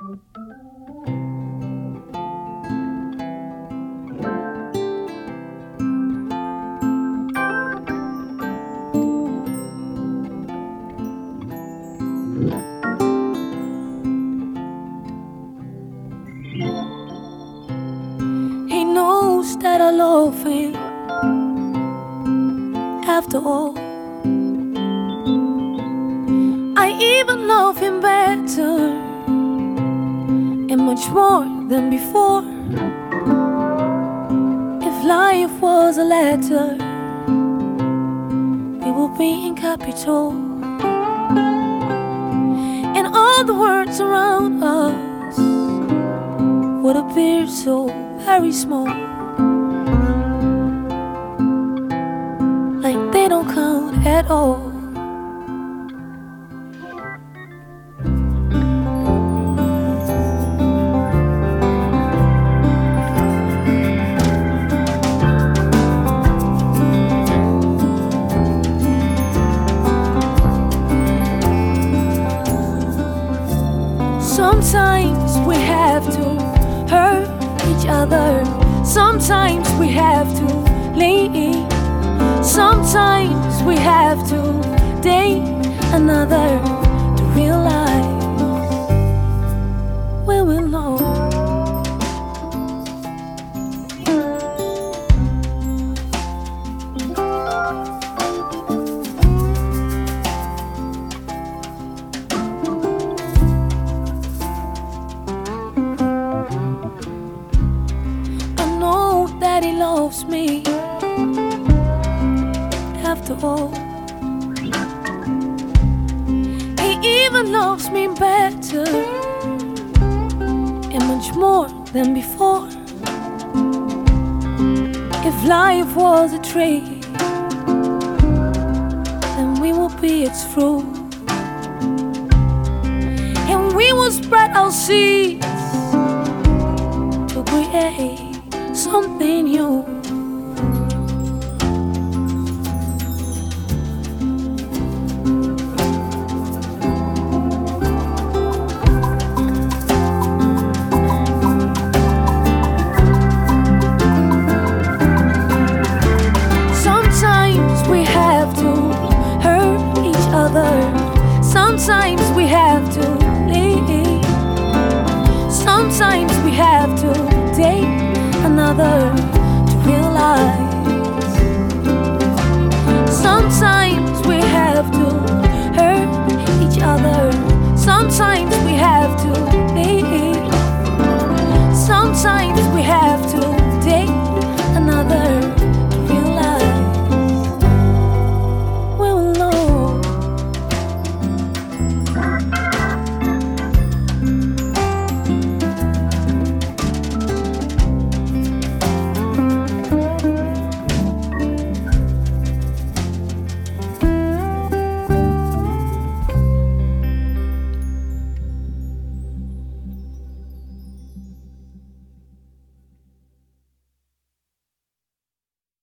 He knows that I love him. After all, I even love him better and much more than before. If life was a letter, we would be in capital, and all the words around us would appear so very small, like they don't count at all. Sometimes we have to hurt each other. Sometimes we have to leave. Sometimes we have to date another to realize we will know. That he loves me after all. He even loves me better and much more than before. If life was a tree, then we will be its fruit, and we will spread our seeds to create something new. Sometimes we have to hurt each other. Sometimes we have to leave. Sometimes we have to date another